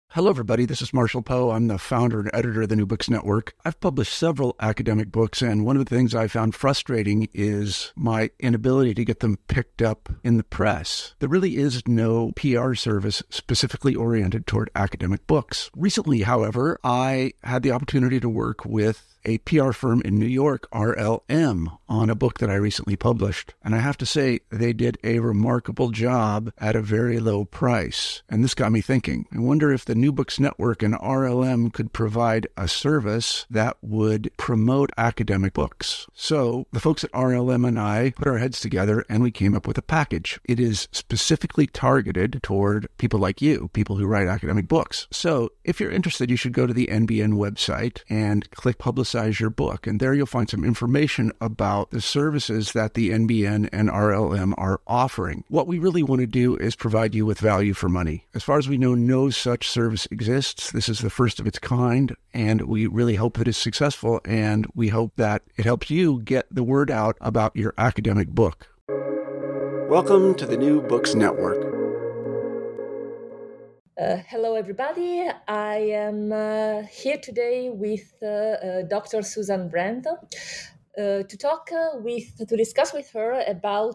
Hello, everybody. This is Marshall Poe. I'm the founder and editor of the New Books Network. I've published several academic books, and one of the things I found frustrating is my inability to get them picked up in the press. There really is no PR service specifically oriented toward academic books. Recently, however, I had the opportunity to work with a PR firm in New York, RLM, on a book that I recently published. And I have to say, they did a remarkable job at a very low price. And this got me thinking. I wonder if the New Books Network and RLM could provide a service that would promote academic books. So the folks at RLM and I put our heads together and we came up with a package. It is specifically targeted toward people like you, people who write academic books. So if you're interested, you should go to the NBN website and click Publicize Your Book. And there you'll find some information about the services that the NBN and RLM are offering. What we really want to do is provide you with value for money. As far as we know, no such service exists. This is the first of its kind, and we really hope that it's successful, and we hope that it helps you get the word out about your academic book. Welcome to the New Books Network. Hello, everybody. I am here today with Dr. Susan Brandt to discuss with her about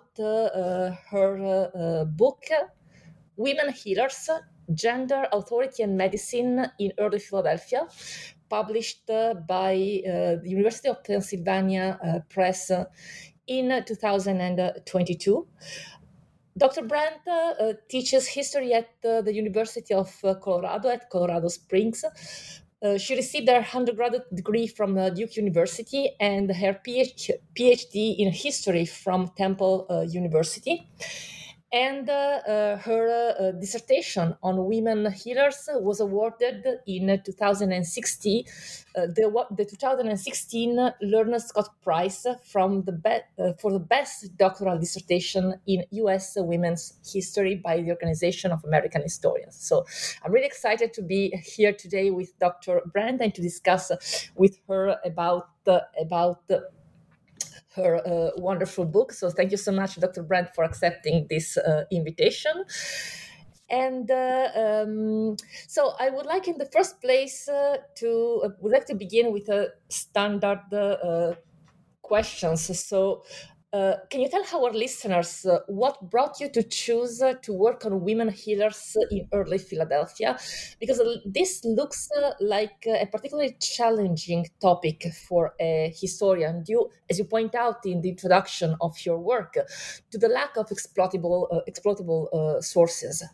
her book, Women Healers: Gender, Authority, and Medicine in Early Philadelphia, published by the University of Pennsylvania Press in 2022. Dr. Brandt teaches history at the University of Colorado at Colorado Springs. She received her undergraduate degree from Duke University and her PhD in history from Temple University. And her dissertation on women healers was awarded in 2016, the 2016 Lerner Scott Prize for the best doctoral dissertation in U.S. women's history by the Organization of American Historians. So I'm really excited to be here today with Dr. Brandt and to discuss with her about her wonderful book. So thank you so much, Dr. Brandt, for accepting this invitation. And so I would like, in the first place, would like to begin with a standard questions. So can you tell our listeners what brought you to choose to work on women healers in early Philadelphia? Because this looks like a particularly challenging topic for a historian, due, as you point out in the introduction of your work, to the lack of exploitable sources.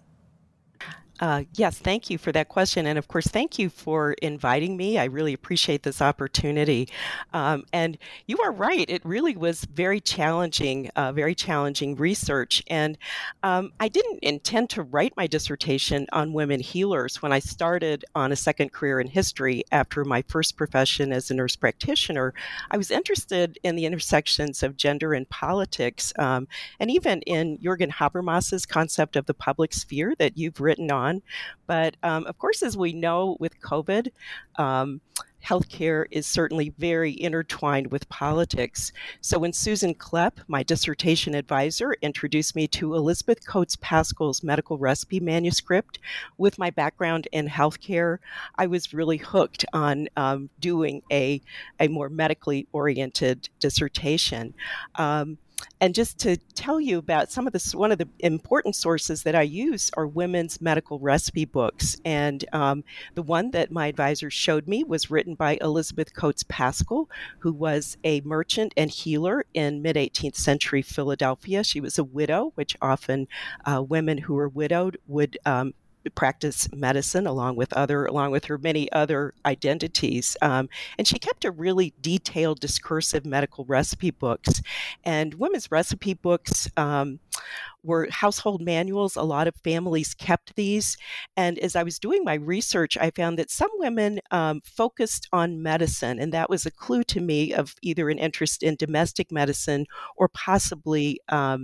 Yes, thank you for that question. And of course, thank you for inviting me. I really appreciate this opportunity. And you are right. It really was very challenging research. And I didn't intend to write my dissertation on women healers when I started on a second career in history after my first profession as a nurse practitioner. I was interested in the intersections of gender and politics, and even in Jürgen Habermas's concept of the public sphere that you've written on. But of course, as we know with COVID, healthcare is certainly very intertwined with politics. So when Susan Klepp, my dissertation advisor, introduced me to Elizabeth Coates Pascal's medical recipe manuscript with my background in healthcare, I was really hooked on doing a more medically oriented dissertation. And just to tell you about one of the important sources that I use are women's medical recipe books. And the one that my advisor showed me was written by Elizabeth Coates Pascal, who was a merchant and healer in mid-18th century Philadelphia. She was a widow, which often women who were widowed would practice medicine along with her many other identities. And she kept a really detailed discursive medical recipe books. And women's recipe books were household manuals. A lot of families kept these. And as I was doing my research, I found that some women focused on medicine. And that was a clue to me of either an interest in domestic medicine or possibly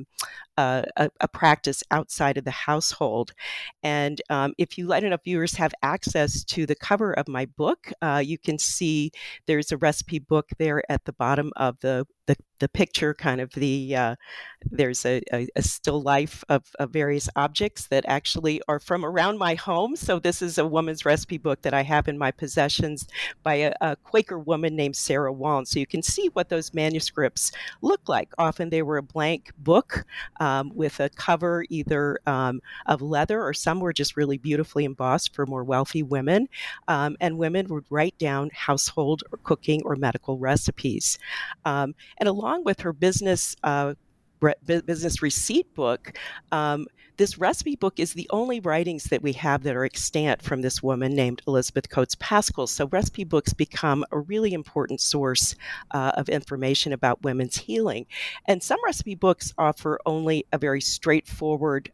a practice outside of the household. And if you let enough viewers have access to the cover of my book, you can see there's a recipe book there at the bottom of the the picture, kind of there's a still life of various objects that actually are from around my home. So this is a woman's recipe book that I have in my possessions by a Quaker woman named Sarah Wallen. So you can see what those manuscripts look like. Often they were a blank book with a cover either of leather, or some were just really beautifully embossed for more wealthy women. And women would write down household or cooking or medical recipes. And along with her business receipt book, this recipe book is the only writings that we have that are extant from this woman named Elizabeth Coates Pascal. So recipe books become a really important source of information about women's healing. And some recipe books offer only a very straightforward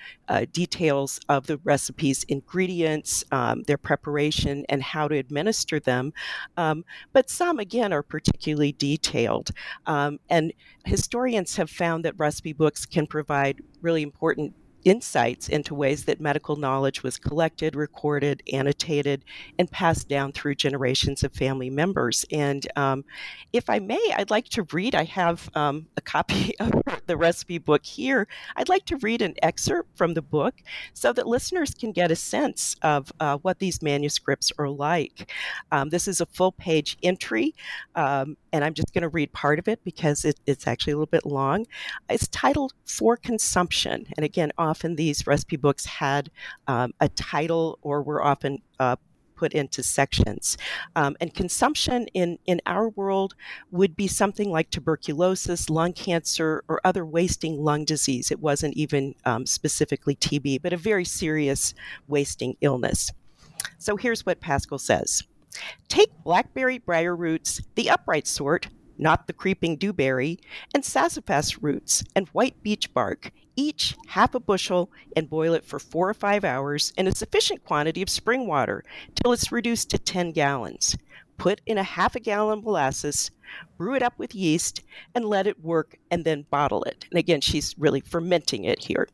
details of the recipe's ingredients, their preparation, and how to administer them. But some, again, are particularly detailed. And historians have found that recipe books can provide really important insights into ways that medical knowledge was collected, recorded, annotated, and passed down through generations of family members. And if I may, I'd like to read, I have a copy of the recipe book here. I'd like to read an excerpt from the book so that listeners can get a sense of what these manuscripts are like. This is a full-page entry, and I'm just going to read part of it because it's actually a little bit long. It's titled For Consumption. And again, often these recipe books had a title or were often put into sections. And consumption in our world would be something like tuberculosis, lung cancer, or other wasting lung disease. It wasn't even specifically TB, but a very serious wasting illness. So here's what Pascal says. Take blackberry briar roots, the upright sort, not the creeping dewberry, and sassafras roots and white beech bark, each half a bushel, and boil it for 4 or 5 hours in a sufficient quantity of spring water till it's reduced to 10 gallons. Put in a half a gallon of molasses, brew it up with yeast, and let it work, and then bottle it. And again, she's really fermenting it here.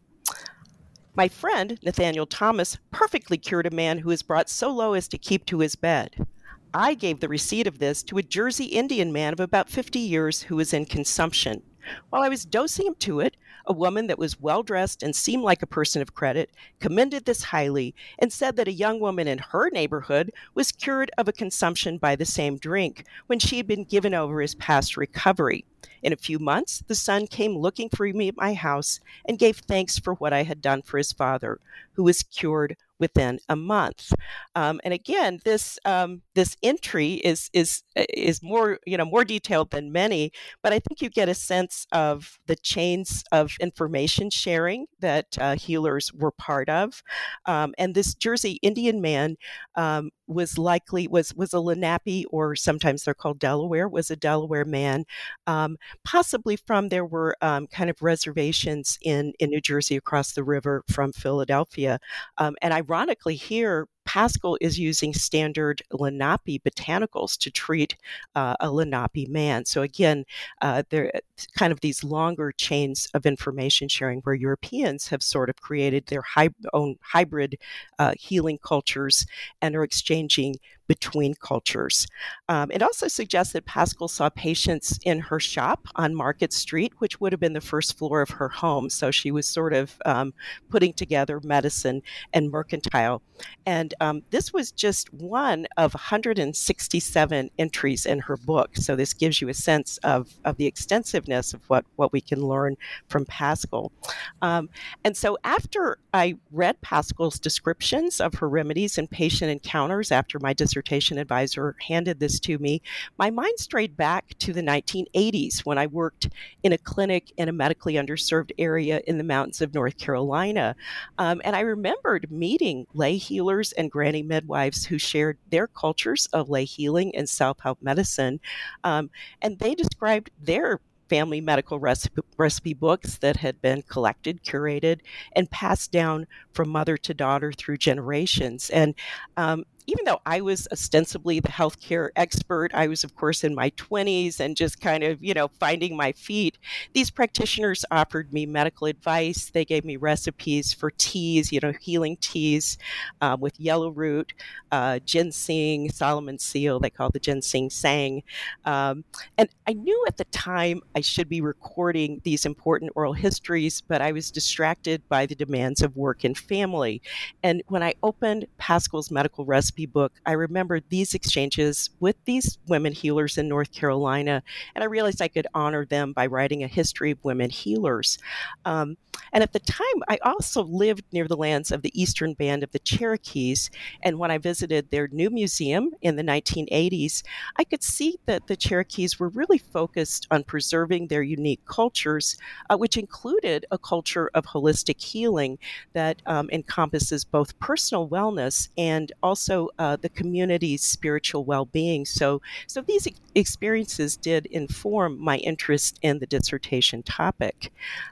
My friend, Nathaniel Thomas, perfectly cured a man who was brought so low as to keep to his bed. I gave the receipt of this to a Jersey Indian man of about 50 years who was in consumption. While I was dosing him to it, a woman that was well-dressed and seemed like a person of credit commended this highly and said that a young woman in her neighborhood was cured of a consumption by the same drink when she had been given over as past recovery. In a few months, the son came looking for me at my house and gave thanks for what I had done for his father, who was cured within a month. And again, this entry is more more detailed than many, but I think you get a sense of the chains of information sharing that healers were part of. And this Jersey Indian man was a Lenape, or sometimes they're called Delaware, was a Delaware man, possibly from, there were kind of reservations in New Jersey across the river from Philadelphia. And ironically here, Pascal is using standard Lenape botanicals to treat a Lenape man. So again, there are kind of these longer chains of information sharing where Europeans have sort of created their own hybrid healing cultures and are exchanging between cultures. It also suggests that Pascal saw patients in her shop on Market Street, which would have been the first floor of her home. So she was sort of putting together medicine and mercantile. And this was just one of 167 entries in her book. So this gives you a sense of the extensiveness of what we can learn from Pascal. And so after I read Pascal's descriptions of her remedies and patient encounters after my dissertation advisor handed this to me, my mind strayed back to the 1980s when I worked in a clinic in a medically underserved area in the mountains of North Carolina. And I remembered meeting lay healers and granny midwives who shared their cultures of lay healing and self-help medicine. And they described their family medical recipe books that had been collected, curated, and passed down from mother to daughter through generations. And even though I was ostensibly the healthcare expert, I was, of course, in my 20s and just kind of, finding my feet. These practitioners offered me medical advice. They gave me recipes for teas, healing teas with yellow root, ginseng, Solomon seal, they call the ginseng sang. And I knew at the time I should be recording these important oral histories, but I was distracted by the demands of work and family. And when I opened Pascal's medical recipe book, I remembered these exchanges with these women healers in North Carolina, and I realized I could honor them by writing a history of women healers. And at the time, I also lived near the lands of the Eastern Band of the Cherokees, and when I visited their new museum in the 1980s, I could see that the Cherokees were really focused on preserving their unique cultures, which included a culture of holistic healing that encompasses both personal wellness and also the community's spiritual well-being. So these experiences did inform my interest in the dissertation topic.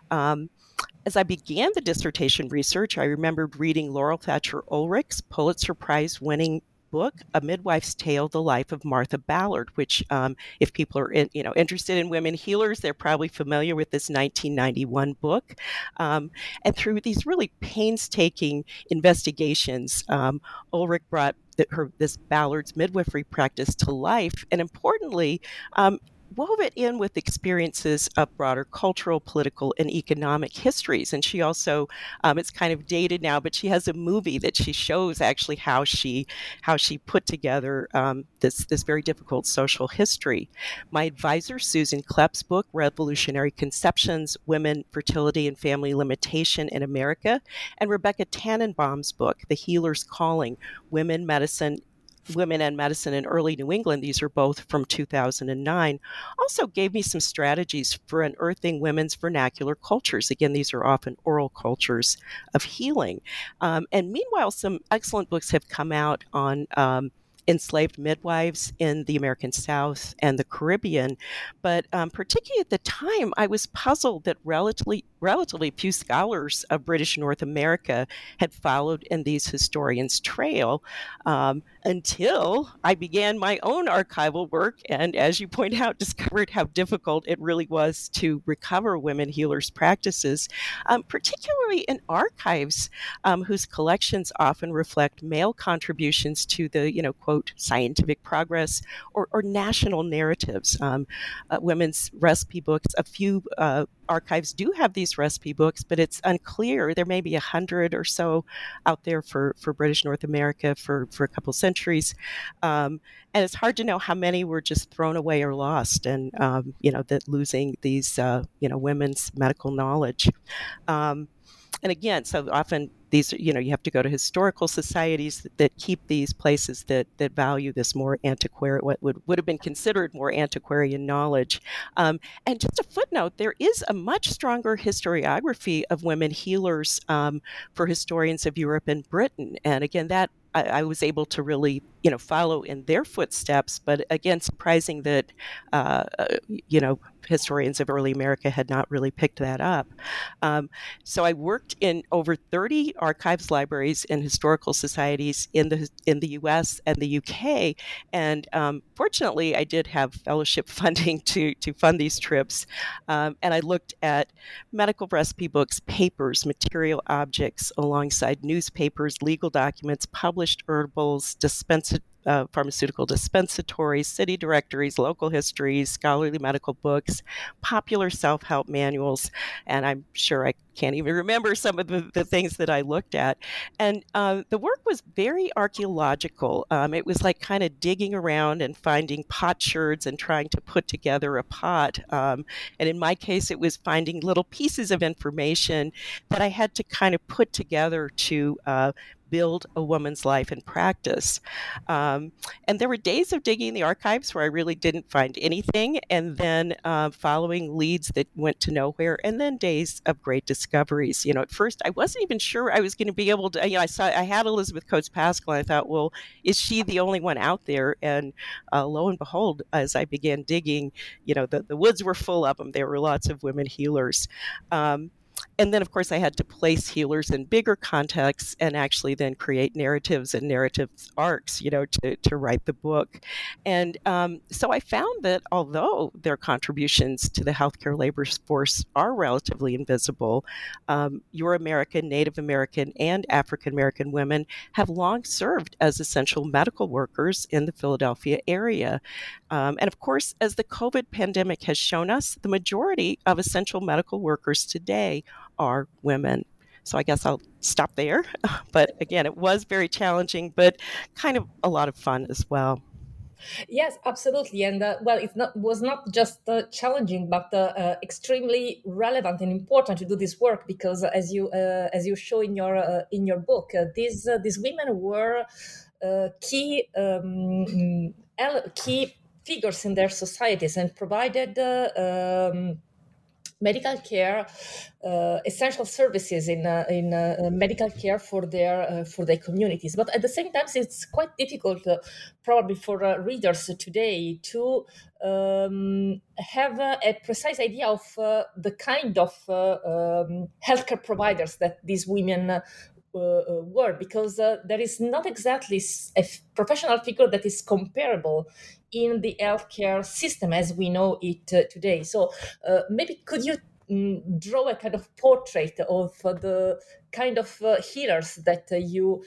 As I began the dissertation research, I remembered reading Laurel Thatcher Ulrich's Pulitzer Prize-winning book, A Midwife's Tale, The Life of Martha Ballard, which if people are interested in women healers, they're probably familiar with this 1991 book. And through these really painstaking investigations, Ulrich brought this Ballard's midwifery practice to life, and importantly, wove it in with experiences of broader cultural, political, and economic histories. And she also, it's kind of dated now, but she has a movie that she shows actually how she put together this very difficult social history. My advisor, Susan Klepp's book, Revolutionary Conceptions, Women, Fertility, and Family Limitation in America, and Rebecca Tannenbaum's book, The Healer's Calling, Women and Medicine in Early New England, these are both from 2009, also gave me some strategies for unearthing women's vernacular cultures. Again, these are often oral cultures of healing. And meanwhile, some excellent books have come out on enslaved midwives in the American South and the Caribbean. But particularly at the time, I was puzzled that relatively few scholars of British North America had followed in these historians' trail until I began my own archival work. And as you point out, discovered how difficult it really was to recover women healers' practices, particularly in archives whose collections often reflect male contributions to the, quote, scientific progress or national narratives. Women's recipe books, a few archives do have these recipe books, but it's unclear. There may be 100 or so out there for British North America for a couple centuries. And it's hard to know how many were just thrown away or lost, and, that losing these, women's medical knowledge. And again, so often these, you have to go to historical societies that keep these places that value this more antiquarian, what would have been considered more antiquarian knowledge. And just a footnote, there is a much stronger historiography of women healers for historians of Europe and Britain. And again, that I was able to really, follow in their footsteps. But again, surprising that, historians of early America had not really picked that up. So I worked in over 30 archives, libraries, and historical societies in the U.S. and the U.K. And fortunately, I did have fellowship funding to fund these trips. And I looked at medical recipe books, papers, material objects, alongside newspapers, legal documents, published herbals, pharmaceutical dispensatories, city directories, local histories, scholarly medical books, popular self-help manuals, and I'm sure I can't even remember some of the things that I looked at. And the work was very archaeological. It was like kind of digging around and finding potsherds and trying to put together a pot. And in my case, it was finding little pieces of information that I had to kind of put together to build a woman's life and practice. And there were days of digging the archives where I really didn't find anything, and then following leads that went to nowhere, and then days of great discoveries. At first I wasn't even sure I was going to be able to, I had Elizabeth Coates Pascal, and I thought, well, is she the only one out there? And lo and behold, as I began digging, the woods were full of them. There were lots of women healers. And then, of course, I had to place healers in bigger contexts and actually then create narratives and narrative arcs, to write the book. And so I found that although their contributions to the healthcare labor force are relatively invisible, Euro-American, Native American, and African American women have long served as essential medical workers in the Philadelphia area. And of course, as the COVID pandemic has shown us, the majority of essential medical workers today are women. So I guess I'll stop there. But again, it was very challenging, but kind of a lot of fun as well. Yes, absolutely. And was not just challenging, but extremely relevant and important to do this work, because as you show in your book, these women were key key figures in their societies and provided medical care, essential services in medical care for their communities. But at the same time, it's quite difficult, probably for readers today, to have a precise idea of the kind of healthcare providers that these women were, because there is not exactly a professional figure that is comparable in the healthcare system as we know it today. So maybe could you draw a kind of portrait of the kind of healers that you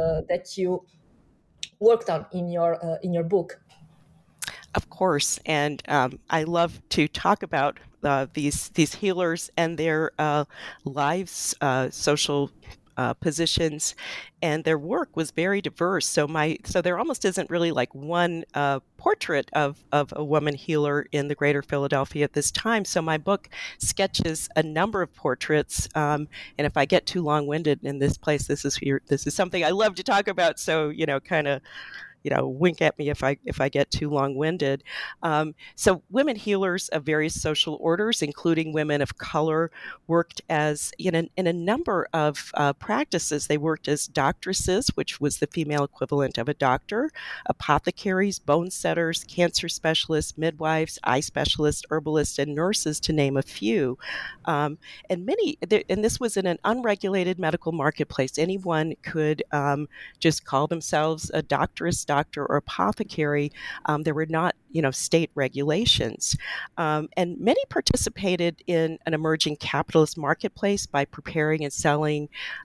worked on in your book? Of course, and I love to talk about these healers and their lives, social positions, and their work was very diverse. So there almost isn't really like one portrait of a woman healer in the greater Philadelphia at this time. So my book sketches a number of portraits, and if I get too long-winded in this place, this is something I love to talk about. So kind of wink at me if I get too long-winded. So women healers of various social orders, including women of color, worked as in a number of practices. They worked as doctresses, which was the female equivalent of a doctor, apothecaries, bone setters, cancer specialists, midwives, eye specialists, herbalists, and nurses, to name a few. And this was in an unregulated medical marketplace. Anyone could just call themselves a doctoress, doctor, or apothecary. There were not, state regulations. And many participated in an emerging capitalist marketplace by preparing and selling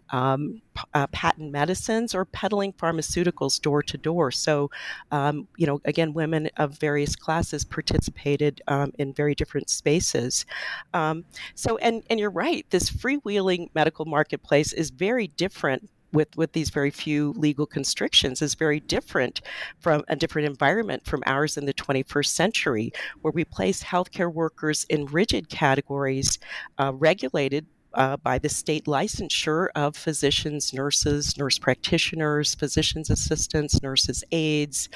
patent medicines or peddling pharmaceuticals door to door. So, again, women of various classes participated in very different spaces. And you're right, this freewheeling medical marketplace is very different with these very few legal constrictions, is very different from a different environment from ours in the 21st century, where we place healthcare workers in rigid categories regulated by the state licensure of physicians, nurses, nurse practitioners, physician's assistants, nurses' aides,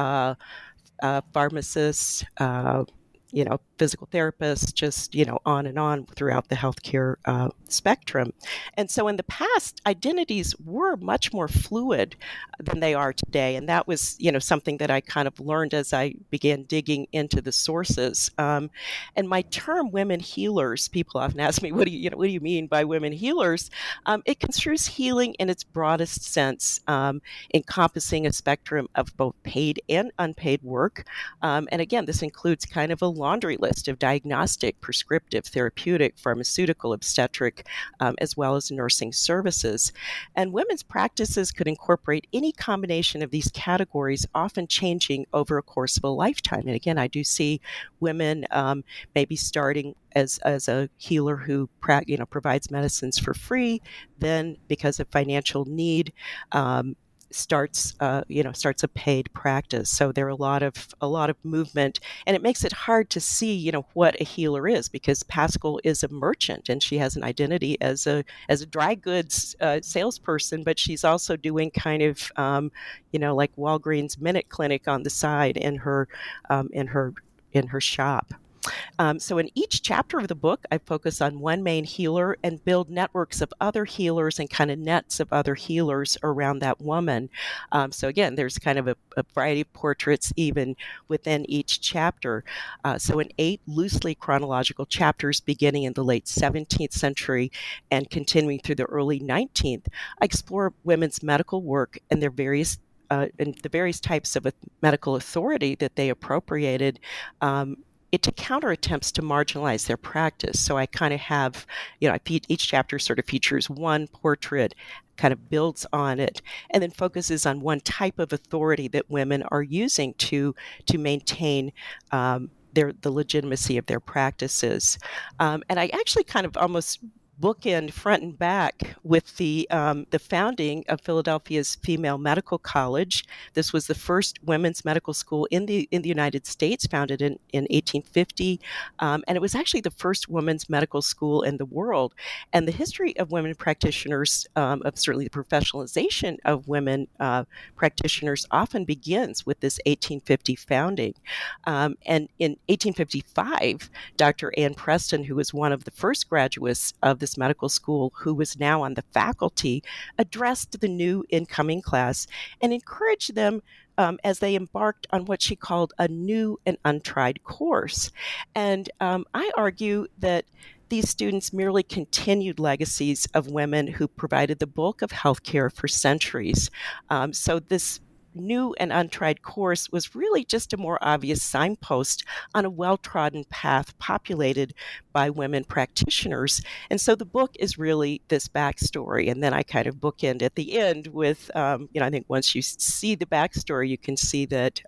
pharmacists, physical therapists, just, on and on throughout the healthcare spectrum. And so in the past, identities were much more fluid than they are today. And that was, something that I kind of learned as I began digging into the sources. And my term women healers, people often ask me, what do you mean by women healers? It construes healing in its broadest sense, encompassing a spectrum of both paid and unpaid work. And again, this includes kind of a laundry list of diagnostic, prescriptive, therapeutic, pharmaceutical, obstetric, as well as nursing services. And women's practices could incorporate any combination of these categories, often changing over a course of a lifetime. And again, I do see women maybe starting as a healer who provides medicines for free, then because of financial need, starts a paid practice. So there are a lot of movement, and it makes it hard to see what a healer is, because Paschal is a merchant and she has an identity as a dry goods salesperson, but she's also doing kind of like Walgreens Minute Clinic on the side in her shop. So in each chapter of the book, I focus on one main healer and build networks of other healers and kind of nets of other healers around that woman. So again, there's kind of a variety of portraits even within each chapter. So in 8 loosely chronological chapters beginning in the late 17th century and continuing through the early 19th, I explore women's medical work and their various and the various types of medical authority that they appropriated to counter attempts to marginalize their practice. So I kind of have, each chapter sort of features one portrait, kind of builds on it, and then focuses on one type of authority that women are using to maintain the legitimacy of their practices. And I actually kind of almost bookend front and back with the founding of Philadelphia's Female Medical College. This was the first women's medical school in the United States, founded in 1850, and it was actually the first women's medical school in the world. And the history of women practitioners, of certainly the professionalization of women practitioners, often begins with this 1850 founding. And in 1855, Dr. Ann Preston, who was one of the first graduates of this medical school, who was now on the faculty, addressed the new incoming class and encouraged them as they embarked on what she called a new and untried course. And I argue that these students merely continued legacies of women who provided the bulk of healthcare for centuries. So this new and untried course was really just a more obvious signpost on a well-trodden path populated by women practitioners. And so the book is really this backstory. And then I kind of bookend at the end with, I think once you see the backstory, you can see that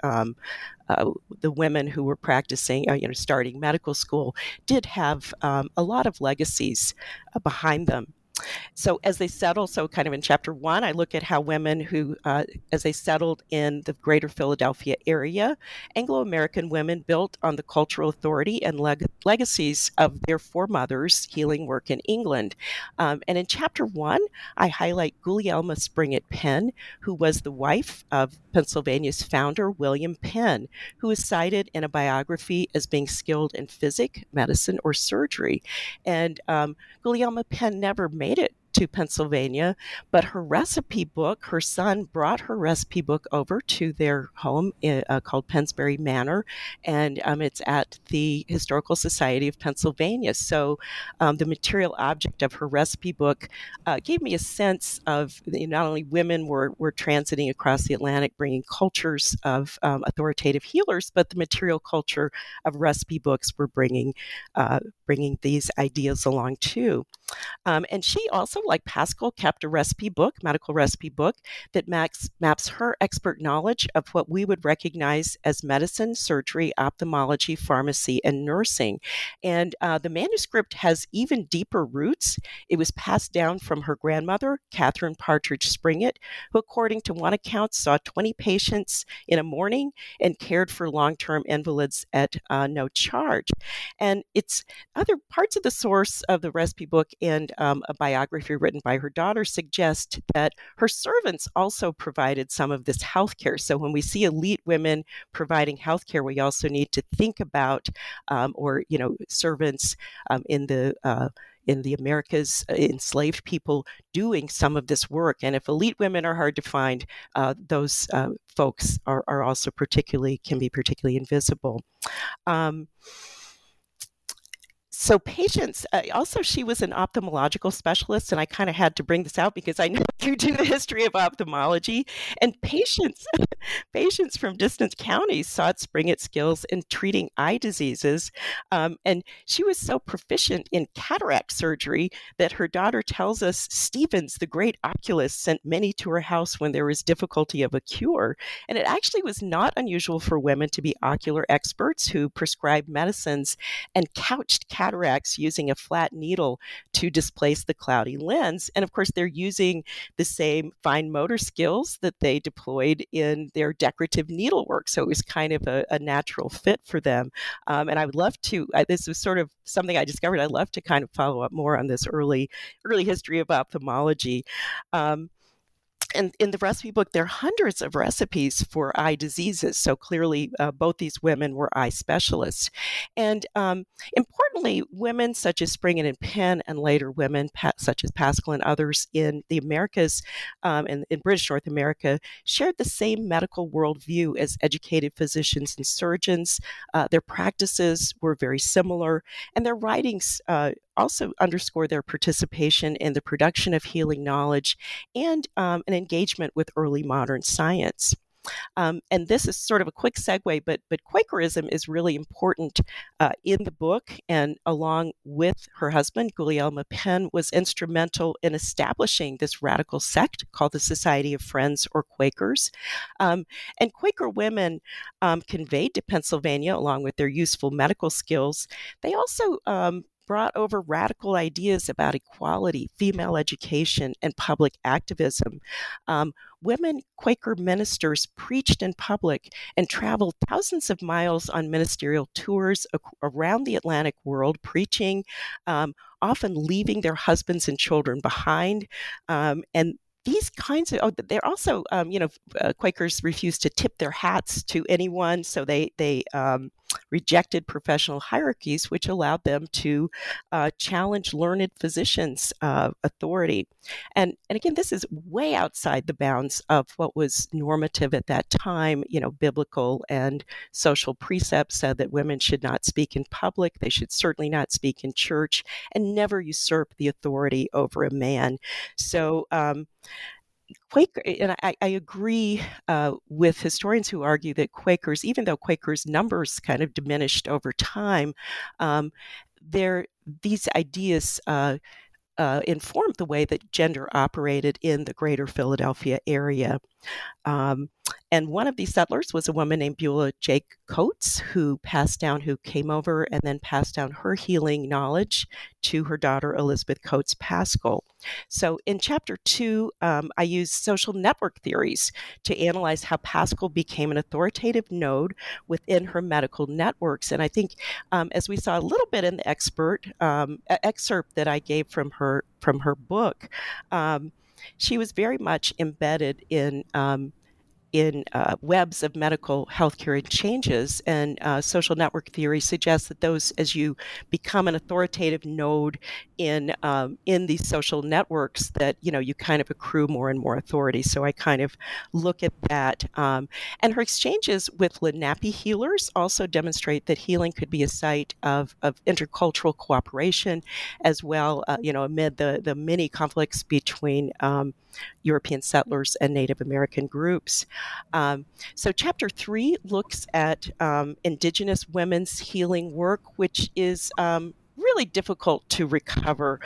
the women who were practicing, starting medical school, did have a lot of legacies behind them. So as they settle, so kind of in chapter 1, I look at how women who, as they settled in the greater Philadelphia area, Anglo-American women built on the cultural authority and legacies of their foremothers' healing work in England. And in chapter 1, I highlight Gulielma Springett Penn, who was the wife of Pennsylvania's founder, William Penn, who is cited in a biography as being skilled in physic, medicine, or surgery. And Gulielma Penn never made it to Pennsylvania, but her recipe book, her son brought her recipe book over to their home called Pennsbury Manor, and it's at the Historical Society of Pennsylvania. So the material object of her recipe book gave me a sense of not only women were transiting across the Atlantic, bringing cultures of authoritative healers, but the material culture of recipe books were bringing these ideas along too. And she also, like Pascal, kept a medical recipe book, that maps her expert knowledge of what we would recognize as medicine, surgery, ophthalmology, pharmacy, and nursing. And the manuscript has even deeper roots. It was passed down from her grandmother, Catherine Partridge Springett, who, according to one account, saw 20 patients in a morning and cared for long-term invalids at no charge. And it's other parts of the source of the recipe book and a biography written by her daughter suggest that her servants also provided some of this health care. So when we see elite women providing health care, we also need to think about, servants in the Americas, enslaved people doing some of this work. And if elite women are hard to find, those folks are also can be particularly invisible. So patients, also she was an ophthalmological specialist, and I kind of had to bring this out because I know you do the history of ophthalmology, and patients from distant counties sought Springett's skills in treating eye diseases. And she was so proficient in cataract surgery that her daughter tells us Stevens, the great oculist, sent many to her house when there was difficulty of a cure. And it actually was not unusual for women to be ocular experts who prescribed medicines and couched cataracts using a flat needle to displace the cloudy lens. And of course, they're using the same fine motor skills that they deployed in their decorative needlework. So it was kind of a natural fit for them. And I would love to, this was sort of something I discovered, I'd love to kind of follow up more on this early history of ophthalmology. And in the recipe book, there are hundreds of recipes for eye diseases. So clearly, both these women were eye specialists. And importantly, women such as Springen and Penn, and later women such as Pascal and others in the Americas and in British North America shared the same medical worldview as educated physicians and surgeons. Their practices were very similar, and their writings also underscore their participation in the production of healing knowledge and an engagement with early modern science. And this is sort of a quick segue, but Quakerism is really important in the book, and along with her husband, Gulielma Penn, was instrumental in establishing this radical sect called the Society of Friends, or Quakers. And Quaker women conveyed to Pennsylvania, along with their useful medical skills, they also brought over radical ideas about equality, female education, and public activism. Women Quaker ministers preached in public and traveled thousands of miles on ministerial tours around the Atlantic world, preaching, often leaving their husbands and children behind. And these kinds of, they're also, Quakers refused to tip their hats to anyone, so they rejected professional hierarchies, which allowed them to challenge learned physicians' authority. And again, this is way outside the bounds of what was normative at that time. Biblical and social precepts said that women should not speak in public, they should certainly not speak in church, and never usurp the authority over a man. So, Quaker, and I agree with historians who argue that Quakers, even though Quakers' numbers kind of diminished over time, these ideas informed the way that gender operated in the greater Philadelphia area. And one of these settlers was a woman named Beulah Jake Coates, who came over and then passed down her healing knowledge to her daughter, Elizabeth Coates Pascal. So in chapter 2, I use social network theories to analyze how Pascal became an authoritative node within her medical networks. And I think, as we saw a little bit in the excerpt that I gave from her book, she was very much embedded in webs of medical healthcare exchanges, and social network theory suggests that those, as you become an authoritative node in these social networks, that you kind of accrue more and more authority. So I kind of look at that, and her exchanges with Lenape healers also demonstrate that healing could be a site of intercultural cooperation, as well, amid the many conflicts between European settlers and Native American groups. So Chapter 3 looks at Indigenous women's healing work, which is really difficult to recover.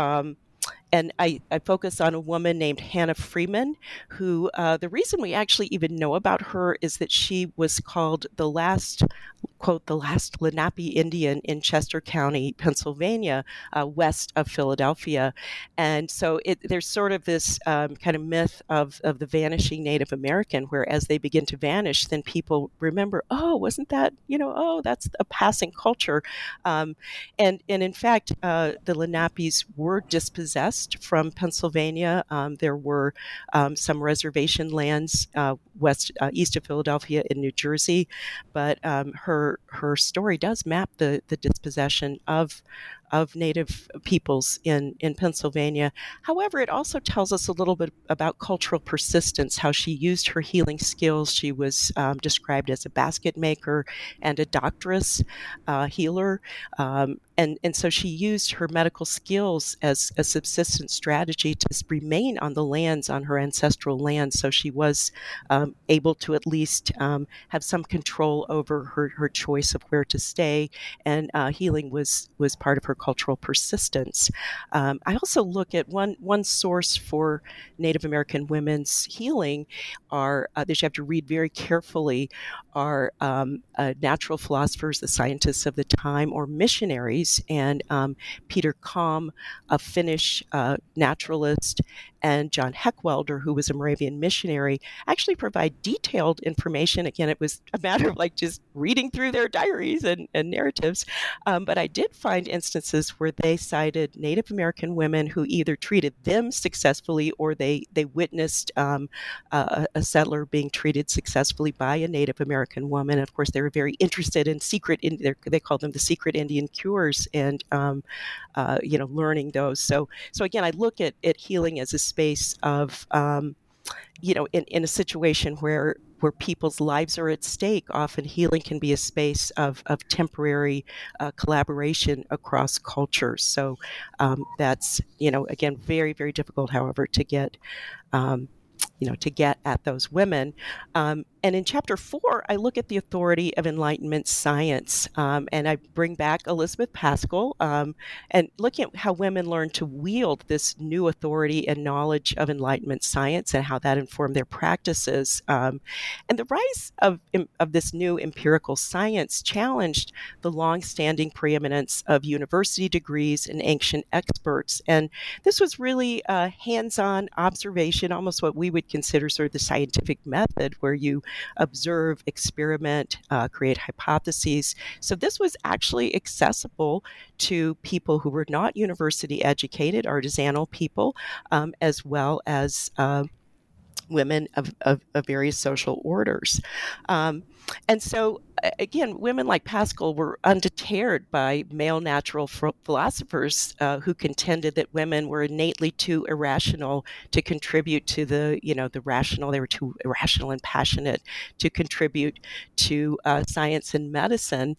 And I focus on a woman named Hannah Freeman, who the reason we actually even know about her is that she was called the last, quote, the last Lenape Indian in Chester County, Pennsylvania, west of Philadelphia. And so there's sort of this kind of myth of the vanishing Native American, where as they begin to vanish, then people remember, oh, wasn't that, that's a passing culture. And in fact, the Lenapes were dispossessed from Pennsylvania. There were some reservation lands east of Philadelphia in New Jersey, but her story does map the dispossession of Native peoples in Pennsylvania. However, it also tells us a little bit about cultural persistence, how she used her healing skills. She was described as a basket maker and a doctoress healer. And so she used her medical skills as a subsistence strategy to remain on the lands, on her ancestral lands. So she was able to at least have some control over her choice of where to stay. And healing was part of her cultural persistence. I also look at one source for Native American women's healing are, that you have to read very carefully, are natural philosophers, the scientists of the time, or missionaries. And Peter Kalm, a Finnish naturalist, and John Heckwelder, who was a Moravian missionary, actually provide detailed information. Again, it was a matter of just reading through their diaries and narratives. But I did find instances experiences where they cited Native American women who either treated them successfully or they witnessed a settler being treated successfully by a Native American woman. Of course, they were very interested in they called them the secret Indian cures, and learning those. So again, I look at healing as a space of in a situation where people's lives are at stake. Often healing can be a space of temporary collaboration across cultures. So that's, again, very, very difficult, however, to get at those women. And in chapter 4, I look at the authority of Enlightenment science, and I bring back Elizabeth Pascal, and looking at how women learn to wield this new authority and knowledge of Enlightenment science and how that informed their practices. And the rise of this new empirical science challenged the long-standing preeminence of university degrees and ancient experts. And this was really a hands-on observation, almost what we would consider sort of the scientific method, where you observe, experiment, create hypotheses. So this was actually accessible to people who were not university educated, artisanal people, as well as women of various social orders. And so, again, women like Pascal were undeterred by male natural philosophers who contended that women were innately too irrational to contribute to the rational. They were too irrational and passionate to contribute to science and medicine.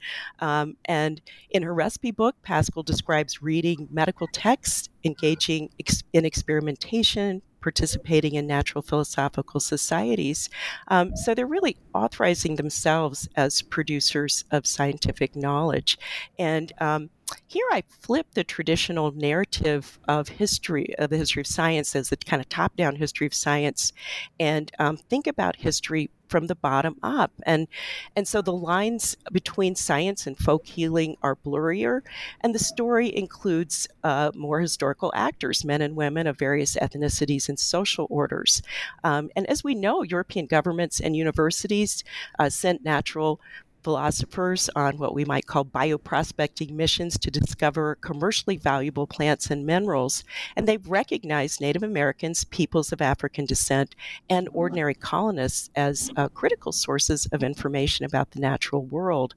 And in her recipe book, Pascal describes reading medical texts, engaging in experimentation, participating in natural philosophical societies. So they're really authorizing themselves as producers of scientific knowledge. And here I flip the traditional narrative of the history of science as the kind of top-down history of science, and think about history from the bottom up. And so the lines between science and folk healing are blurrier, and the story includes more historical actors, men and women of various ethnicities and social orders. And as we know, European governments and universities sent natural philosophers on what we might call bioprospecting missions to discover commercially valuable plants and minerals. And they've recognized Native Americans, peoples of African descent, and ordinary colonists as critical sources of information about the natural world.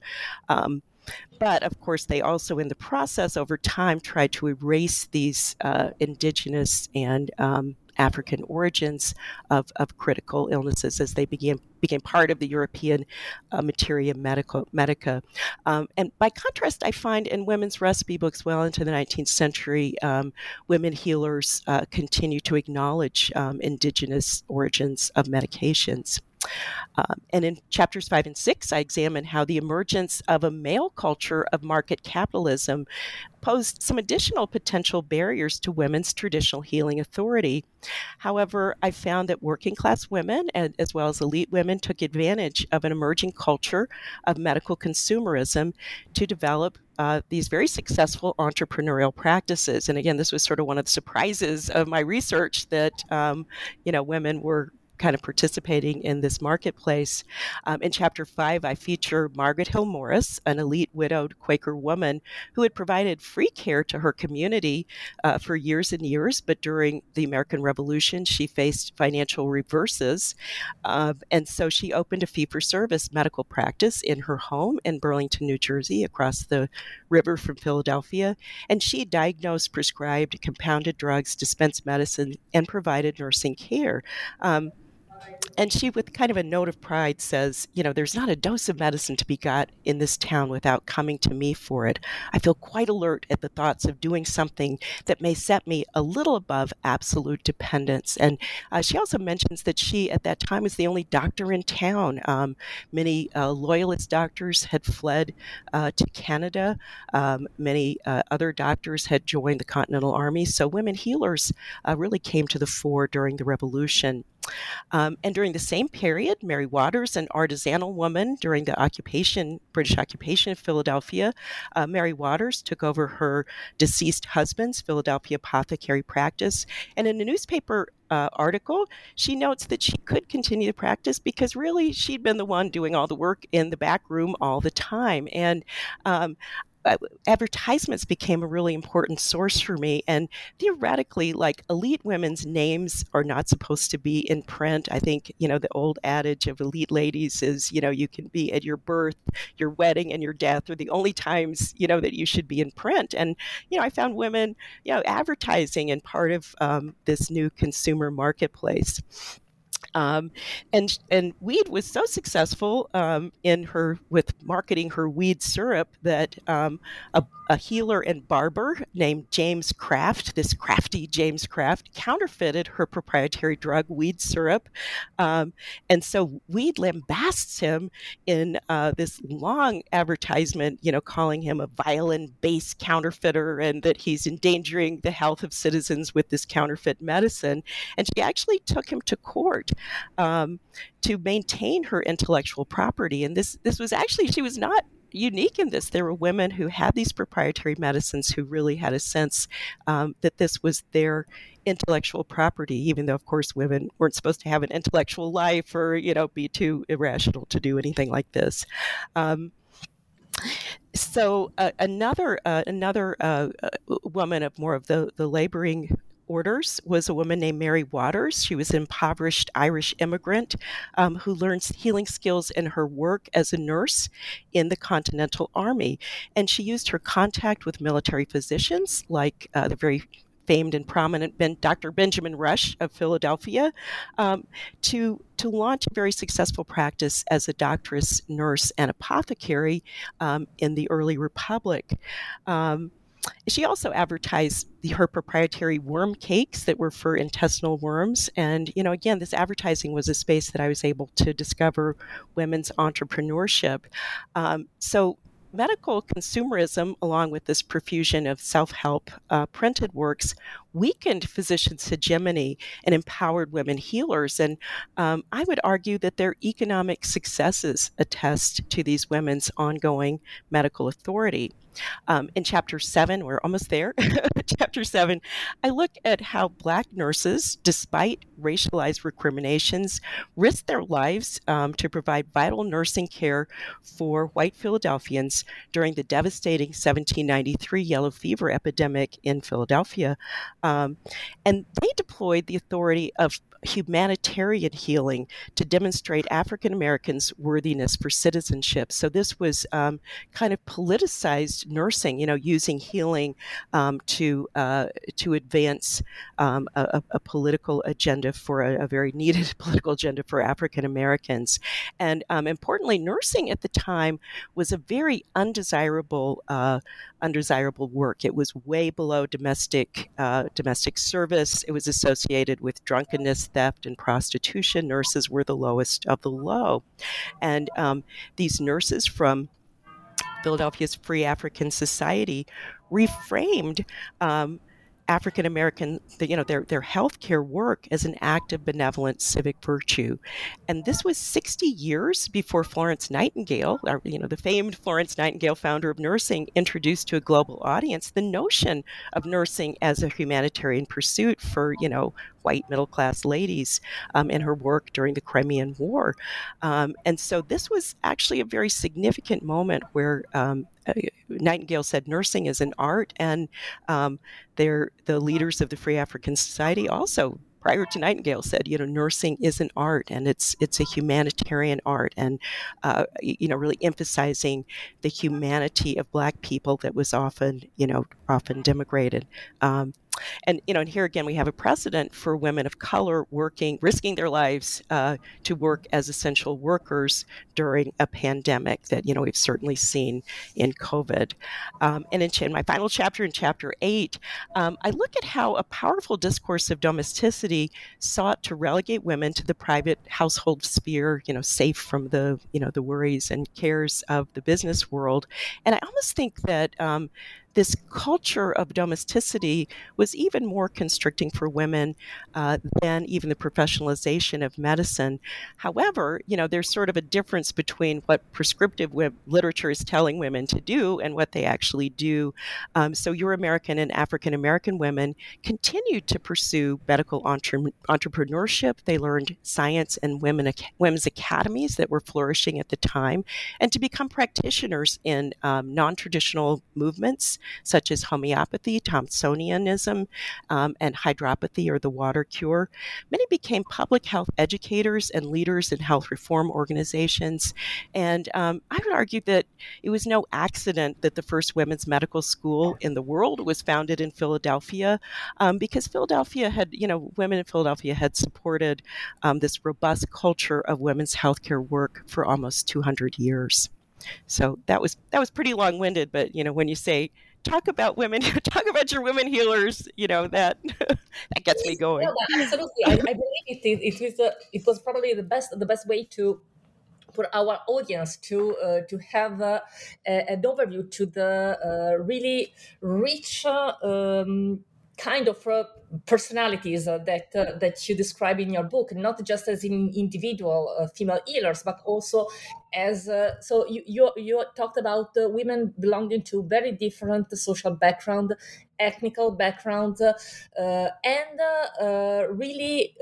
But of course, they also, in the process, over time, tried to erase these indigenous and African origins of critical illnesses as they became part of the European materia medica. And by contrast, I find in women's recipe books well into the 19th century, women healers continue to acknowledge indigenous origins of medications. And in chapters 5 and 6, I examine how the emergence of a male culture of market capitalism posed some additional potential barriers to women's traditional healing authority. However, I found that working class women, as well as elite women, took advantage of an emerging culture of medical consumerism to develop these very successful entrepreneurial practices. And again, this was sort of one of the surprises of my research that, women were kind of participating in this marketplace. In chapter 5, I feature Margaret Hill Morris, an elite widowed Quaker woman who had provided free care to her community for years and years, but during the American Revolution, she faced financial reverses. And so she opened a fee-for-service medical practice in her home in Burlington, New Jersey, across the river from Philadelphia. And she diagnosed, prescribed, compounded drugs, dispensed medicine, and provided nursing care. And she, with kind of a note of pride, says, there's not a dose of medicine to be got in this town without coming to me for it. I feel quite alert at the thoughts of doing something that may set me a little above absolute dependence. And she also mentions that she, at that time, was the only doctor in town. Many loyalist doctors had fled to Canada. Many other doctors had joined the Continental Army. So women healers really came to the fore during the Revolution. And during the same period, Mary Waters, an artisanal woman during the British occupation of Philadelphia, Mary Waters took over her deceased husband's Philadelphia apothecary practice. And in a newspaper article, she notes that she could continue to practice because really she'd been the one doing all the work in the back room all the time. And advertisements became a really important source for me. And theoretically, like, elite women's names are not supposed to be in print. I think, the old adage of elite ladies is, you can be at your birth, your wedding, and your death are the only times, that you should be in print. And, I found women, advertising in part of this new consumer marketplace. And Weed was so successful with marketing her weed syrup that a healer and barber named James Kraft, this crafty James Kraft, counterfeited her proprietary drug, weed syrup. And so Weed lambasts him in this long advertisement, calling him a violent, base counterfeiter and that he's endangering the health of citizens with this counterfeit medicine. And she actually took him to court to maintain her intellectual property. And this was actually, she was not unique in this. There were women who had these proprietary medicines who really had a sense that this was their intellectual property, even though, of course, women weren't supposed to have an intellectual life or, be too irrational to do anything like this. So another woman of more of the laboring orders was a woman named Mary Waters. She was an impoverished Irish immigrant who learned healing skills in her work as a nurse in the Continental Army. And she used her contact with military physicians like the very famed and prominent Dr. Benjamin Rush of Philadelphia to launch a very successful practice as a doctoress, nurse, and apothecary in the early Republic. She also advertised her proprietary worm cakes that were for intestinal worms. And, again, this advertising was a space that I was able to discover women's entrepreneurship. So medical consumerism, along with this profusion of self-help printed works, weakened physicians' hegemony and empowered women healers. And I would argue that their economic successes attest to these women's ongoing medical authority. In Chapter 7, we're almost there, Chapter 7, I look at how Black nurses, despite racialized recriminations, risked their lives to provide vital nursing care for white Philadelphians during the devastating 1793 yellow fever epidemic in Philadelphia. And they deployed the authority of humanitarian healing to demonstrate African Americans' worthiness for citizenship. So this was kind of politicized nursing, using healing to advance a political agenda for a very needed political agenda for African Americans. And importantly, nursing at the time was a very undesirable work. It was way below domestic service. It was associated with drunkenness, theft, and prostitution. Nurses were the lowest of the low. And these nurses from Philadelphia's Free African Society reframed African American, their healthcare work as an act of benevolent civic virtue. And this was 60 years before Florence Nightingale, the famed Florence Nightingale, founder of nursing, introduced to a global audience the notion of nursing as a humanitarian pursuit for, white middle-class ladies in her work during the Crimean War. And so this was actually a very significant moment where Nightingale said nursing is an art, and the leaders of the Free African Society also, prior to Nightingale, said, nursing is an art, and it's a humanitarian art, and really emphasizing the humanity of Black people that was often denigrated. And here again, we have a precedent for women of color risking their lives to work as essential workers during a pandemic that, we've certainly seen in COVID. And in my final chapter, in Chapter 8, I look at how a powerful discourse of domesticity sought to relegate women to the private household sphere, safe from the worries and cares of the business world. And I almost think that this culture of domesticity was even more constricting for women than even the professionalization of medicine. However, there's sort of a difference between what prescriptive literature is telling women to do and what they actually do. So Euro-American and African-American women continued to pursue medical entrepreneurship. They learned science and women's academies that were flourishing at the time, and to become practitioners in non-traditional movements such as homeopathy, Thomsonianism, and hydropathy, or the water cure. Many became public health educators and leaders in health reform organizations. And I would argue that it was no accident that the first women's medical school in the world was founded in Philadelphia, because Philadelphia had, women in Philadelphia had supported this robust culture of women's healthcare work for almost 200 years. So that was pretty long-winded, but when you say talk about women, talk about your women healers, that that gets me going. Yeah, absolutely. I believe it was probably the best way for our audience to have an overview to the really rich kind of personalities that you describe in your book, not just as individual female healers, but also as so you talked about women belonging to very different social background, ethnical background, and really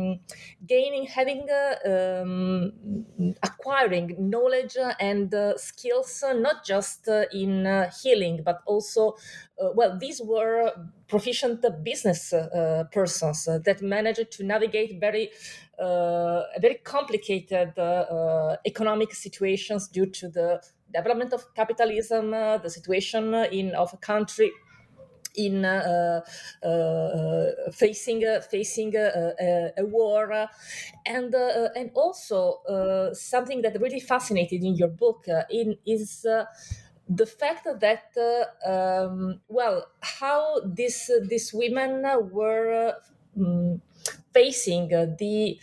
acquiring knowledge and skills, not just in healing, but also these were proficient business persons that managed to navigate very complicated economic situations due to the development of capitalism, the situation of a country in facing a war, and also something that really fascinated in your book is the fact that how these women were facing the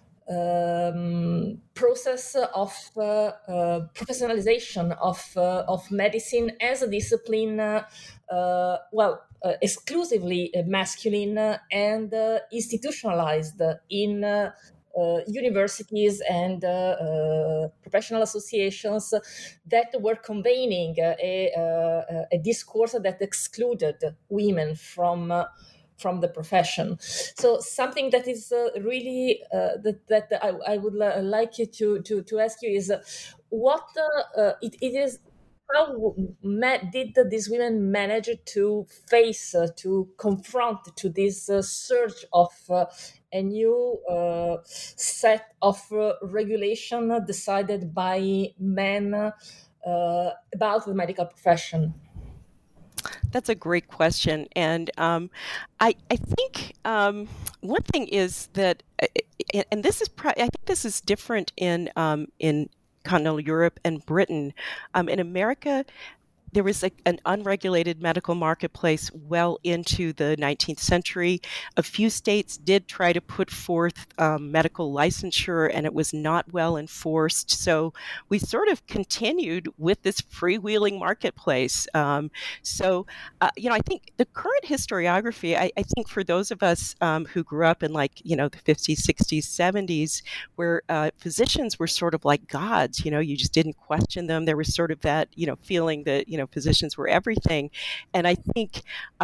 process of professionalization of medicine as a discipline, exclusively masculine and institutionalized in universities and professional associations that were convening a discourse that excluded women from the profession. So something that is really that I would like you to ask you is what it is. How did these women manage to face, to confront to this surge of a new set of regulation decided by men about the medical profession? That's a great question, and I think one thing is that, and this is I think this is different in continental Europe and Britain. In America, there was an unregulated medical marketplace well into the 19th century. A few states did try to put forth medical licensure, and it was not well enforced. So we sort of continued with this freewheeling marketplace. I think the current historiography, I think for those of us who grew up in the 50s, 60s, 70s, where physicians were sort of like gods, you just didn't question them. There was sort of that, feeling that, physicians were everything. And I think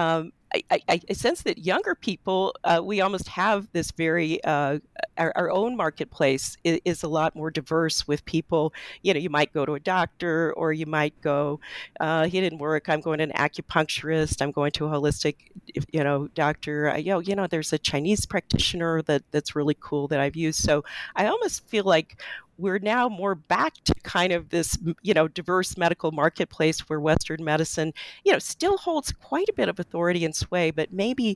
I sense that younger people, we almost have this very, our own marketplace is a lot more diverse with people. You might go to a doctor, or you might go, he didn't work, I'm going to an acupuncturist, I'm going to a holistic, doctor. There's a Chinese practitioner that's really cool that I've used. So I almost feel like we're now more back to kind of this, diverse medical marketplace where Western medicine, still holds quite a bit of authority and sway, but maybe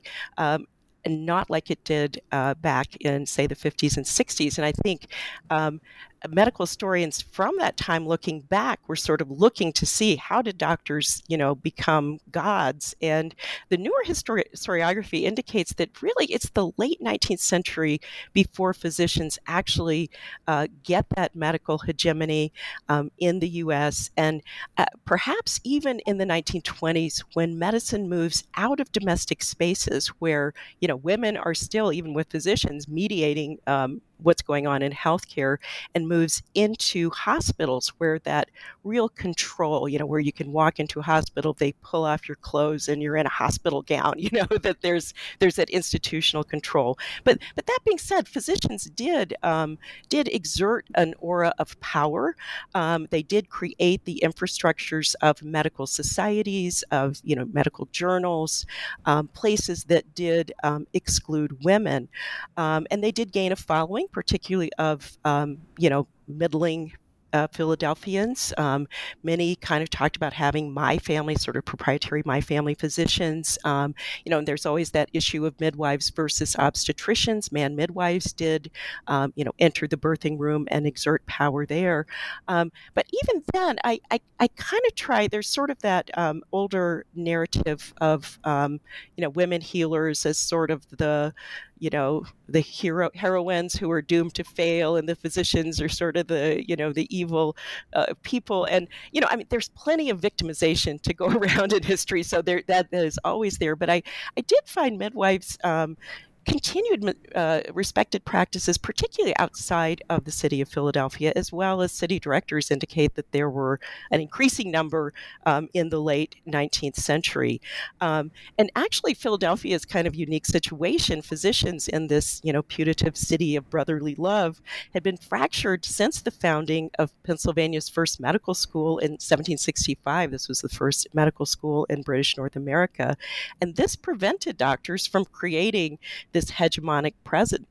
not like it did back in, say, the 50s and 60s. And I think medical historians from that time looking back were sort of looking to see how did doctors, become gods. And the newer historiography indicates that really it's the late 19th century before physicians actually get that medical hegemony in the U.S. And perhaps even in the 1920s, when medicine moves out of domestic spaces where, women are still, even with physicians, mediating what's going on in healthcare, and moves into hospitals where that real control, where you can walk into a hospital, they pull off your clothes and you're in a hospital gown, that there's that institutional control. But that being said, physicians did exert an aura of power. They did create the infrastructures of medical societies, of medical journals, places that did exclude women, and they did gain a following, particularly of middling Philadelphians. Many kind of talked about having my family, sort of proprietary my family physicians. And there's always that issue of midwives versus obstetricians. Man midwives did, enter the birthing room and exert power there. But even then, I kind of try, there's sort of that older narrative of, women healers as sort of the heroines who are doomed to fail, and the physicians are sort of the evil people. And there's plenty of victimization to go around in history, so that is always there. But I did find midwives continued respected practices, particularly outside of the city of Philadelphia, as well as city directors indicate that there were an increasing number in the late 19th century. And actually, Philadelphia's kind of unique situation, physicians in this, putative city of brotherly love, had been fractured since the founding of Pennsylvania's first medical school in 1765. This was the first medical school in British North America. And this prevented doctors from creating this hegemonic presence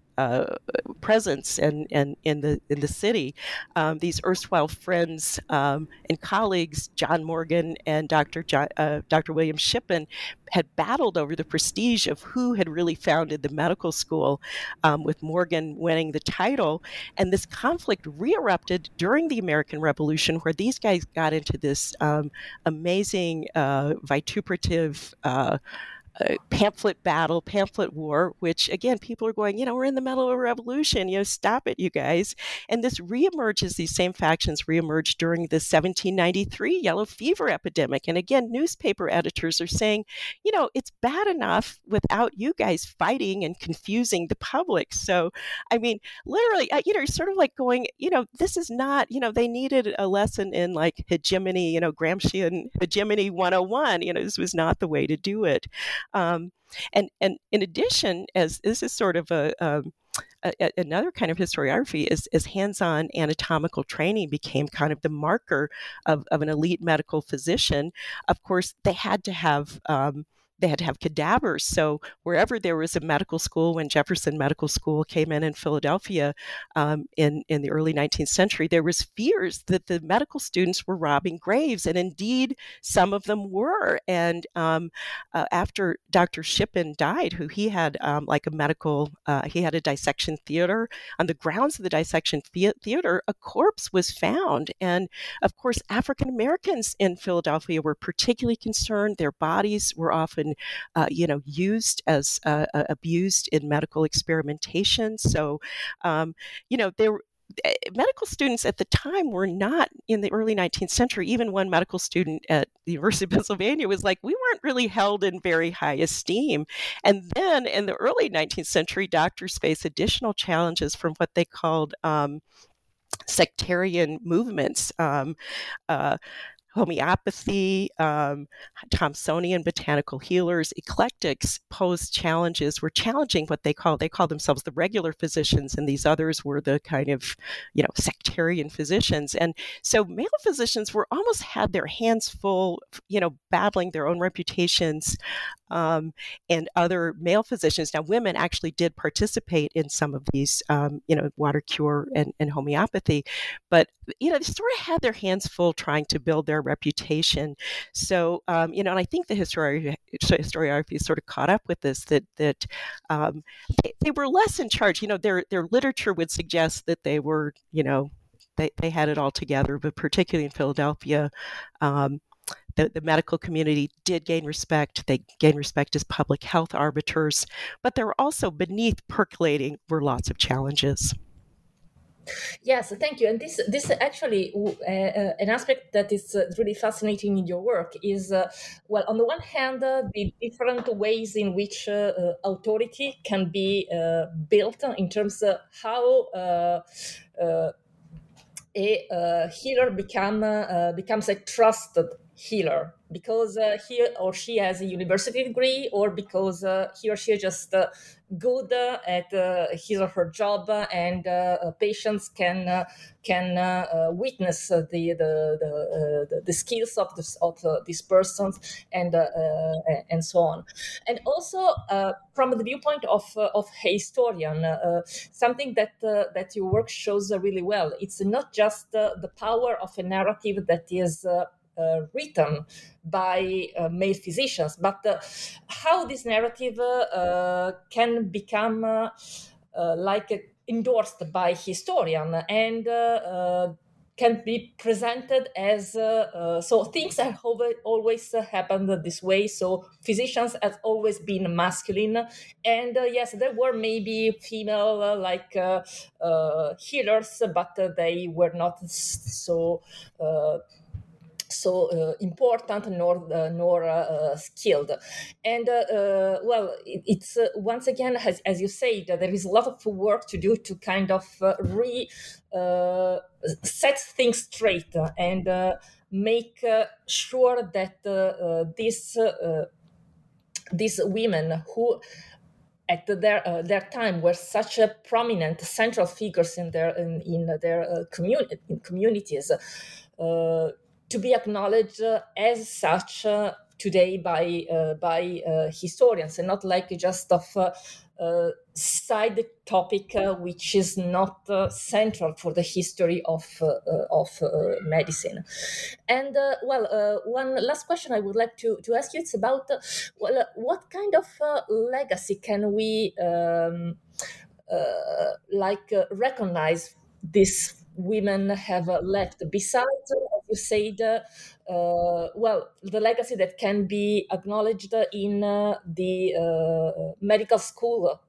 in the city. These erstwhile friends and colleagues, John Morgan and Dr. William Shippen, had battled over the prestige of who had really founded the medical school, with Morgan winning the title. And this conflict re-erupted during the American Revolution, where these guys got into this amazing vituperative pamphlet war, which again, people are going, we're in the middle of a revolution, stop it, you guys. And this reemerges, these same factions reemerge during the 1793 yellow fever epidemic. And again, newspaper editors are saying, it's bad enough without you guys fighting and confusing the public. So, literally, sort of like going, this is not, they needed a lesson in like hegemony, Gramscian hegemony 101, this was not the way to do it. And in addition, as this is sort of another kind of historiography, as hands-on anatomical training became kind of the marker of an elite medical physician, of course, they had to have cadavers. So wherever there was a medical school, when Jefferson Medical School came in Philadelphia in the early 19th century, there was fears that the medical students were robbing graves. And indeed, some of them were. And after Dr. Shippen died, who he had he had a dissection theater. On the grounds of the dissection theater, a corpse was found. And of course, African Americans in Philadelphia were particularly concerned. Their bodies were often used as abused in medical experimentation. So, medical students at the time were not, in the early 19th century, even one medical student at the University of Pennsylvania was like, we weren't really held in very high esteem. And then in the early 19th century, doctors face additional challenges from what they called sectarian movements. Homeopathy, Thomsonian botanical healers, eclectics posed challenges, were challenging what they call themselves the regular physicians, and these others were the kind of, sectarian physicians. And so male physicians almost had their hands full, battling their own reputations, and other male physicians. Now, women actually did participate in some of these, water cure and homeopathy, but, they sort of had their hands full trying to build their reputation. So, and I think the historiography is sort of caught up with this, that they were less in charge. Their literature would suggest that they were, they had it all together, but particularly in Philadelphia, the medical community did gain respect. They gained respect as public health arbiters, but there were also beneath percolating were lots of challenges. Yes, thank you. And this actually an aspect that is really fascinating in your work is, well, on the one hand, the different ways in which authority can be built in terms of how a healer becomes a trusted healer because he or she has a university degree, or because he or she is just good at his or her job, and patients can witness the skills of this person, and so on. And also from the viewpoint of a historian, something that your work shows really well. It's not just the power of a narrative that is written by male physicians, but how this narrative can become endorsed by historian, and can be presented as so things have always happened this way. So physicians have always been masculine, and yes, there were maybe female healers, but they were not so important nor skilled. And well, it's once again, as you said, there is a lot of work to do to kind of set things straight, and make sure that these women who at their time were such a prominent central figures in their communities, to be acknowledged as such today by historians, and not like just of side topic which is not central for the history of medicine. And one last question I would like to ask you, it's about what kind of legacy can we recognize these women have left, besides, as you said, the legacy that can be acknowledged in the medical school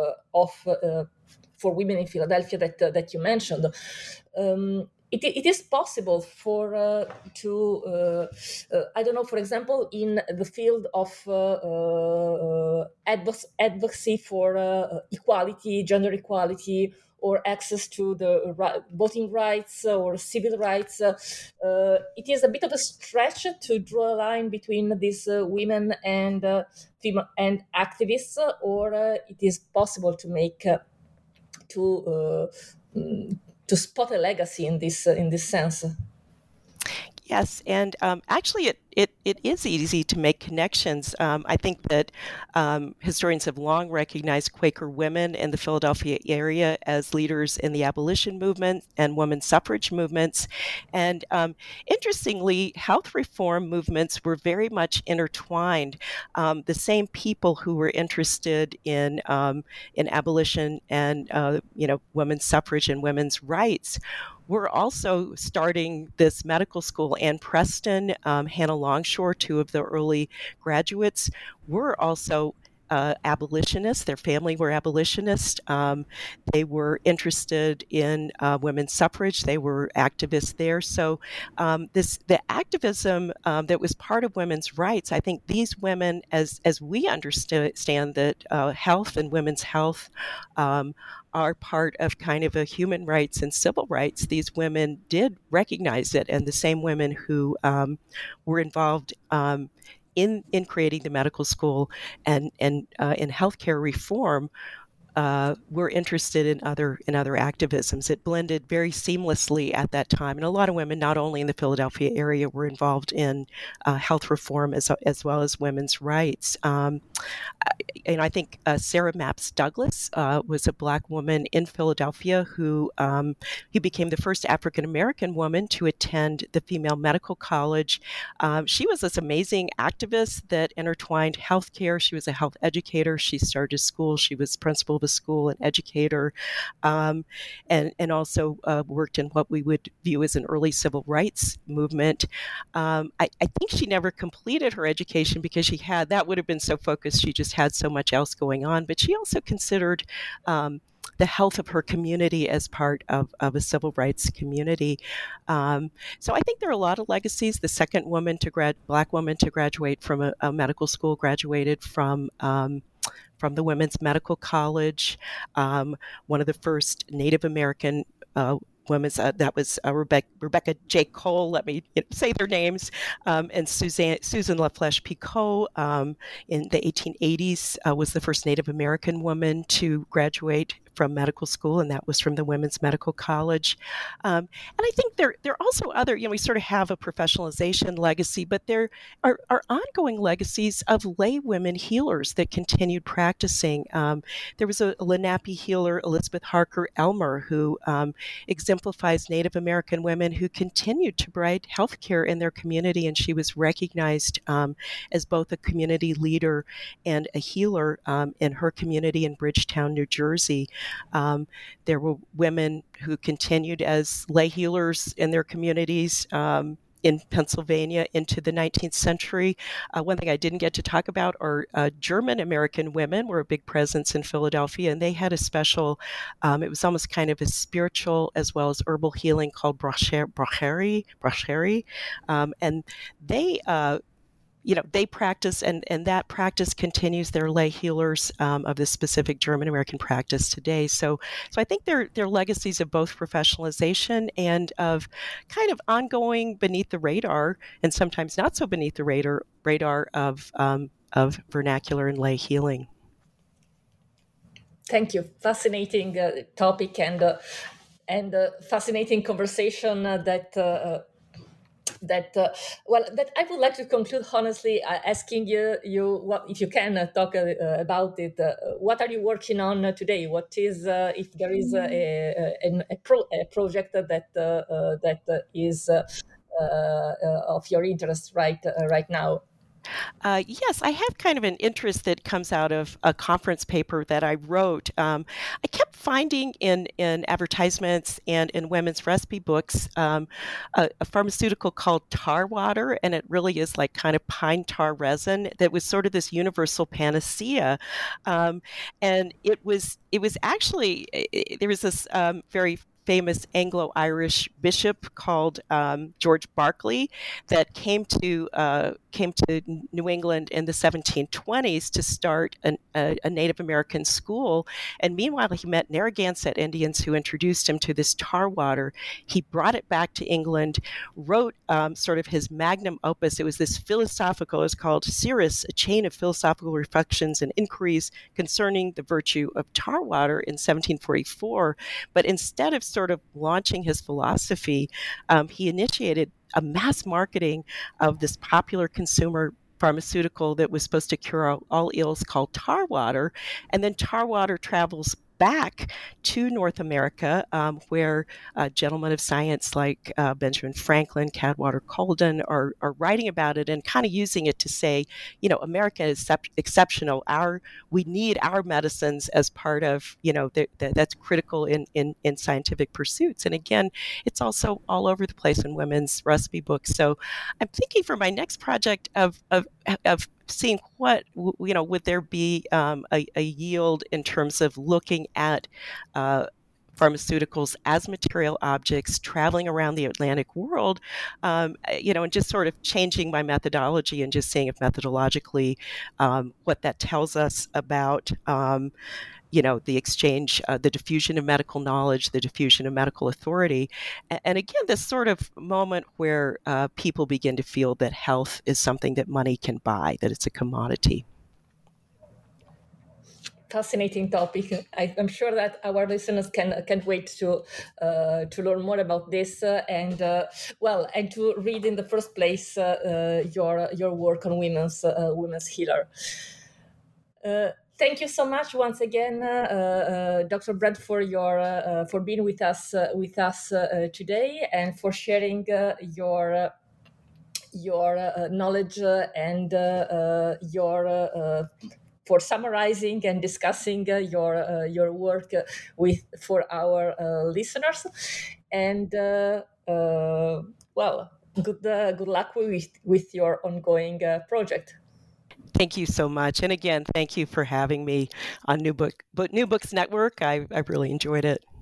for women in Philadelphia that you mentioned. It is possible for I don't know, for example, in the field of advocacy for equality, gender equality, or access to the voting rights or civil rights. It is a bit of a stretch to draw a line between these women and female and activists, or it is possible to make to spot a legacy in this sense. Yes, and actually, it is easy to make connections. I think that historians have long recognized Quaker women in the Philadelphia area as leaders in the abolition movement and women's suffrage movements. And interestingly, health reform movements were very much intertwined. The same people who were interested in abolition and women's suffrage and women's rights we're also starting this medical school. Ann Preston, Hannah Longshore, two of the early graduates, were also abolitionists. Their family were abolitionists. They were interested in women's suffrage. They were activists there. So the activism that was part of women's rights, I think these women, as we understand that health and women's health are part of kind of a human rights and civil rights, these women did recognize it. And the same women who were involved in creating the medical school and in healthcare reform were interested in other activisms. It blended very seamlessly at that time, and a lot of women, not only in the Philadelphia area, were involved in health reform as well as women's rights. And I think Sarah Mapps Douglas was a Black woman in Philadelphia who became the first African American woman to attend the female medical college. She was this amazing activist that intertwined healthcare. She was a health educator. She started a school. She was principal of a school, an educator, and also worked in what we would view as an early civil rights movement. I think she never completed her education because that would have been so focused. She just had so much else going on. But she also considered the health of her community as part of a civil rights community. So I think there are a lot of legacies. The second Black woman to graduate from a medical school graduated from the Women's Medical College. One of the first Native American women, that was Rebecca J. Cole, let me say their names, and Susan LaFlèche Picot in the 1880s was the first Native American woman to graduate from medical school, and that was from the Women's Medical College. And I think there are also other, we sort of have a professionalization legacy, but there are ongoing legacies of lay women healers that continued practicing. There was a Lenape healer, Elizabeth Harker Elmer, who exemplifies Native American women who continued to provide healthcare in their community, and she was recognized as both a community leader and a healer in her community in Bridgetown, New Jersey. There were women who continued as lay healers in their communities in Pennsylvania into the 19th century. One thing I didn't get to talk about are German American women were a big presence in Philadelphia, and they had a special, it was almost kind of a spiritual as well as herbal healing called Brasserie. And they practice, and that practice continues. They're lay healers of this specific German American practice today. So I think they're legacies of both professionalization and of kind of ongoing beneath the radar, and sometimes not so beneath the radar of vernacular and lay healing. Thank you. Fascinating topic and fascinating conversation that I would like to conclude honestly asking you what, if you can talk about it. What are you working on today? What is if there is a project that is of your interest right now? Yes, I have kind of an interest that comes out of a conference paper that I wrote. I kept finding in advertisements and in women's recipe books a pharmaceutical called tar water, and it really is like kind of pine tar resin that was sort of this universal panacea. And it was actually, there was this very famous Anglo-Irish bishop called George Berkeley that came to New England in the 1720s to start a Native American school. And meanwhile, he met Narragansett Indians who introduced him to this tar water. He brought it back to England, wrote sort of his magnum opus. It was this philosophical, it's called Siris, a chain of philosophical reflections and inquiries concerning the virtue of tar water in 1744. But instead of sort of launching his philosophy, he initiated a mass marketing of this popular consumer pharmaceutical that was supposed to cure all ills called tar water. And then tar water travels back to North America, where gentlemen of science like Benjamin Franklin, Cadwallader Colden are writing about it and kind of using it to say, America is exceptional. We need our medicines as part of, that's critical in scientific pursuits. And again, it's also all over the place in women's recipe books. So I'm thinking for my next project of seeing what, would there be a yield in terms of looking at pharmaceuticals as material objects traveling around the Atlantic world, and just sort of changing my methodology and just seeing if methodologically what that tells us about the exchange, the diffusion of medical knowledge, the diffusion of medical authority. And again, this sort of moment where people begin to feel that health is something that money can buy, that it's a commodity. fascinating topic. I'm sure that our listeners can't wait to learn more about this and to read in the first place your work on women's healer. Thank you so much once again, Dr. Brent, for being with us today and for sharing your knowledge and for summarizing and discussing your work for our listeners. And good luck with your ongoing project. Thank you so much. And again, thank you for having me on New Books Network. I really enjoyed it.